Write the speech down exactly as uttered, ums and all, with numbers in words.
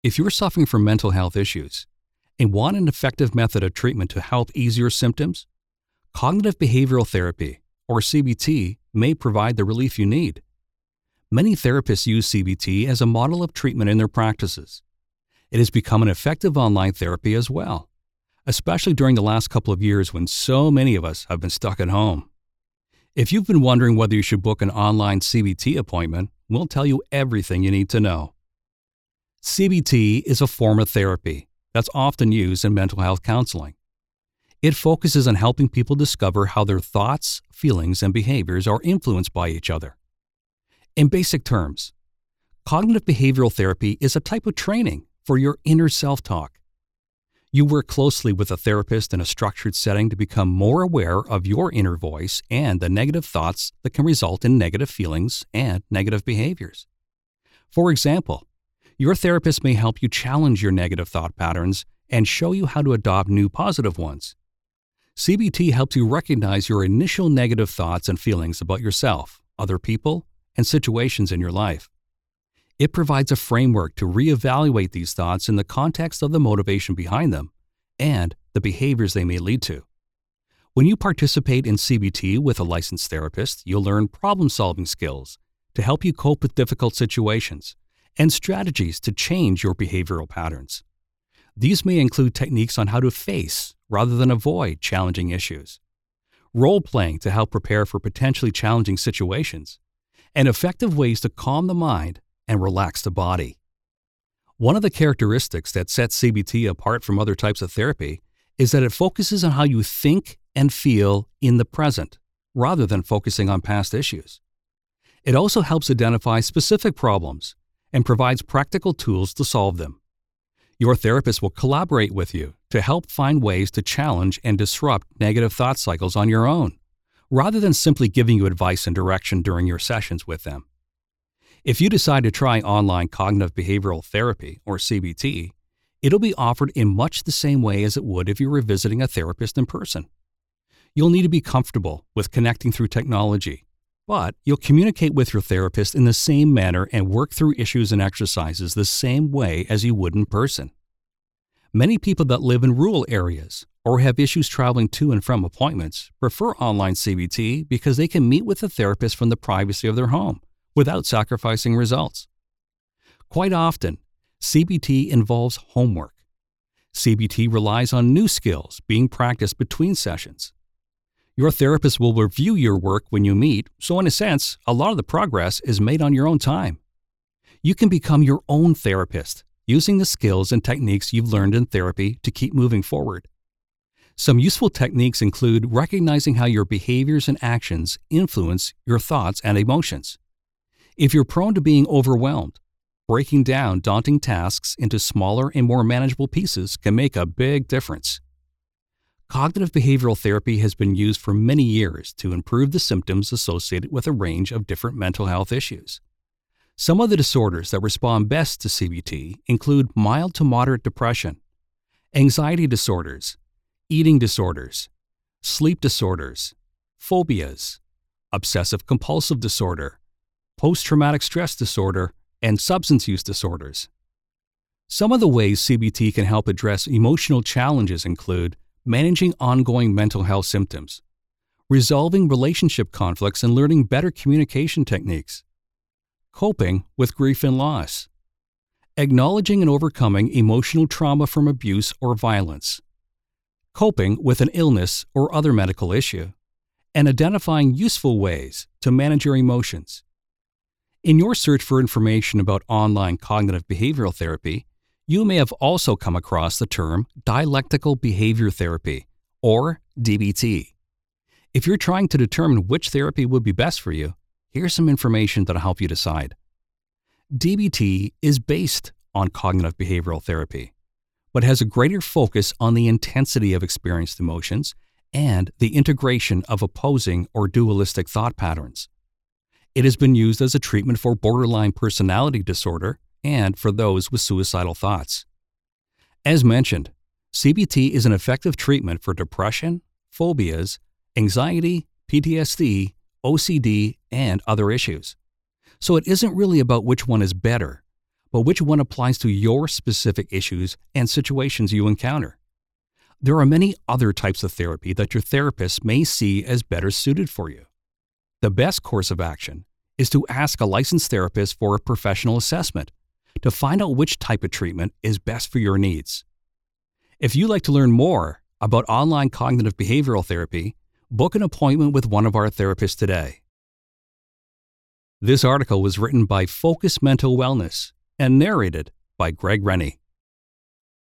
If you're suffering from mental health issues and want an effective method of treatment to help ease your symptoms, cognitive behavioral therapy, or C B T, may provide the relief you need. Many therapists use C B T as a model of treatment in their practices. It has become an effective online therapy as well, especially during the last couple of years when so many of us have been stuck at home. If you've been wondering whether you should book an online C B T appointment, we'll tell you everything you need to know. C B T is a form of therapy that's often used in mental health counseling. It focuses on helping people discover how their thoughts, feelings, and behaviors are influenced by each other. In basic terms, cognitive behavioral therapy is a type of training for your inner self-talk. You work closely with a therapist in a structured setting to become more aware of your inner voice and the negative thoughts that can result in negative feelings and negative behaviors. For example, your therapist may help you challenge your negative thought patterns and show you how to adopt new positive ones. C B T helps you recognize your initial negative thoughts and feelings about yourself, other people, and situations in your life. It provides a framework to reevaluate these thoughts in the context of the motivation behind them and the behaviors they may lead to. When you participate in C B T with a licensed therapist, you'll learn problem-solving skills to help you cope with difficult situations and strategies to change your behavioral patterns. These may include techniques on how to face rather than avoid challenging issues, role-playing to help prepare for potentially challenging situations, and effective ways to calm the mind and relax the body. One of the characteristics that sets C B T apart from other types of therapy is that it focuses on how you think and feel in the present, rather than focusing on past issues. It also helps identify specific problems and provides practical tools to solve them. Your therapist will collaborate with you to help find ways to challenge and disrupt negative thought cycles on your own, rather than simply giving you advice and direction during your sessions with them. If you decide to try online cognitive behavioral therapy, or C B T, it'll be offered in much the same way as it would if you were visiting a therapist in person. You'll need to be comfortable with connecting through technology, but you'll communicate with your therapist in the same manner and work through issues and exercises the same way as you would in person. Many people that live in rural areas or have issues traveling to and from appointments prefer online C B T because they can meet with a therapist from the privacy of their home without sacrificing results. Quite often, C B T involves homework. C B T relies on new skills being practiced between sessions. Your therapist will review your work when you meet, so in a sense, a lot of the progress is made on your own time. You can become your own therapist using the skills and techniques you've learned in therapy to keep moving forward. Some useful techniques include recognizing how your behaviors and actions influence your thoughts and emotions. If you're prone to being overwhelmed, breaking down daunting tasks into smaller and more manageable pieces can make a big difference. Cognitive behavioral therapy has been used for many years to improve the symptoms associated with a range of different mental health issues. Some of the disorders that respond best to C B T include mild to moderate depression, anxiety disorders, eating disorders, sleep disorders, phobias, obsessive-compulsive disorder, post-traumatic stress disorder, and substance use disorders. Some of the ways C B T can help address emotional challenges include managing ongoing mental health symptoms, resolving relationship conflicts and learning better communication techniques, coping with grief and loss, acknowledging and overcoming emotional trauma from abuse or violence, coping with an illness or other medical issue, and identifying useful ways to manage your emotions. In your search for information about online cognitive behavioral therapy, you may have also come across the term dialectical behavior therapy, or D B T. If you're trying to determine which therapy would be best for you, here's some information that'll help you decide. D B T is based on cognitive behavioral therapy, but has a greater focus on the intensity of experienced emotions and the integration of opposing or dualistic thought patterns. It has been used as a treatment for borderline personality disorder and for those with suicidal thoughts. As mentioned, C B T is an effective treatment for depression, phobias, anxiety, P T S D, O C D, and other issues. So it isn't really about which one is better, but which one applies to your specific issues and situations you encounter. There are many other types of therapy that your therapist may see as better suited for you. The best course of action is to ask a licensed therapist for a professional assessment to find out which type of treatment is best for your needs. If you'd like to learn more about online cognitive behavioral therapy, book an appointment with one of our therapists today. This article was written by Focus Mental Wellness and narrated by Greg Rennie.